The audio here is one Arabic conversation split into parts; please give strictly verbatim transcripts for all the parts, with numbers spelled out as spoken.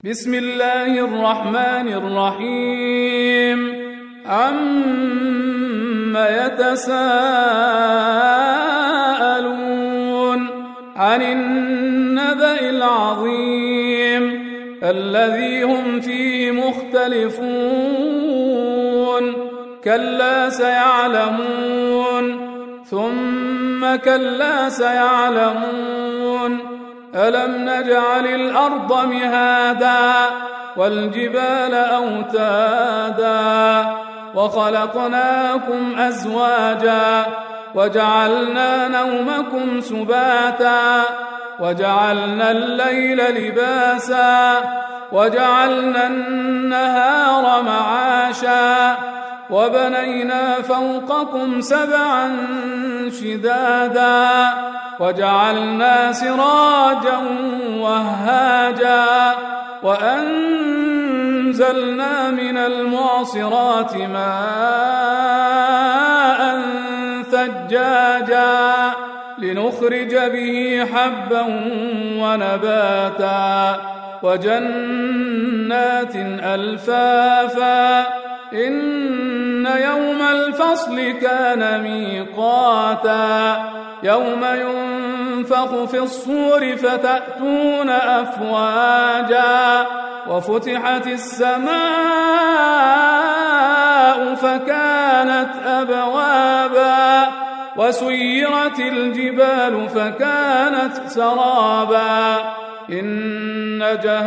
بسم الله الرحمن الرحيم عم يتساءلون عن النبأ العظيم الذي هم فيه مختلفون كلا سيعلمون ثم كلا سيعلمون ألم نجعل الأرض مهادا والجبال أوتادا وخلقناكم أزواجا وجعلنا نومكم سباتا وجعلنا الليل لباسا وجعلنا النهار معاشا وبنينا فوقكم سبعا شدادا وجعلنا سراجا وهاجا وأنزلنا من المعصرات ماء ثجاجا لنخرج به حبا ونباتا وجنات ألفافا إن يوم الفصل كان ميقاتا يوم ينفخ في الصور فتأتون أفواجا وفتحت السماء فكانت أبوابا وسيرت الجبال فكانت سرابا إن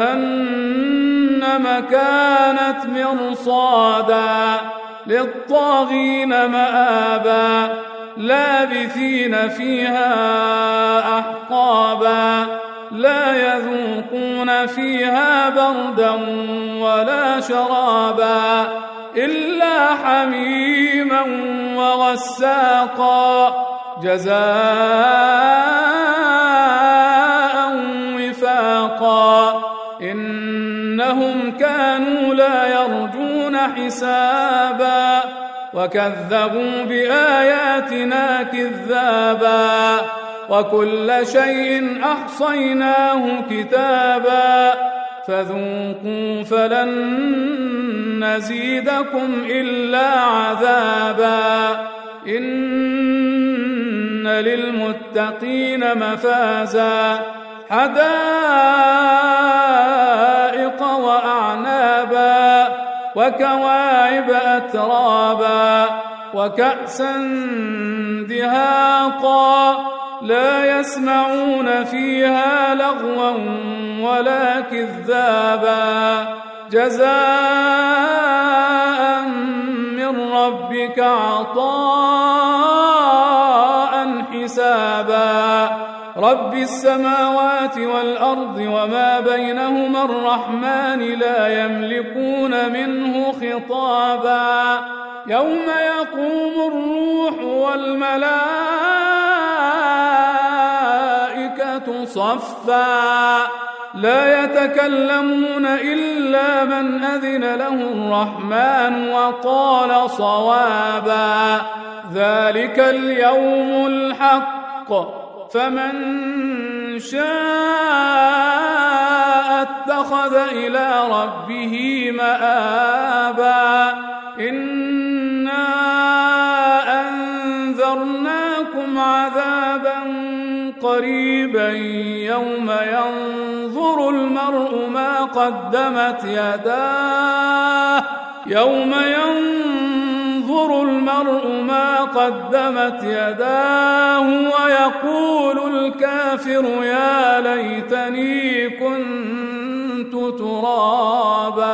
جهنم كانت مرصادا للطاغين مآبا لابثين فيها أحقابا لا يذوقون فيها بردا ولا شرابا إلا حميما وغساقا جزاء وفاقا إنهم كانوا لا يرجون حسابا وكذبوا بآياتنا كذابا وكل شيء أحصيناه كتابا فذوقوا فلن نزيدكم إلا عذابا إن للمتقين مفازا حدائق وأعنابا وكواعب أترابا وكأسا دهاقا لا يسمعون فيها لغوا ولا كذابا جزاء من ربك عطاء حسابا رب السماوات والأرض وما بينهما الرحمن لا يملكون منه خطابا يوم يقوم الروح والملائكة صفا لا يتكلمون إلا من أذن له الرحمن وقال صوابا ذلك اليوم الحق فمن شاء اتخذ إلى ربه مآبا إنا أنذرناكم عذابا قريبا يوم ينظر المرء ما قدمت يداه يوم ينظر المرء ما قدمت يداه ويقول الكافر يا ليتني كنت ترابا.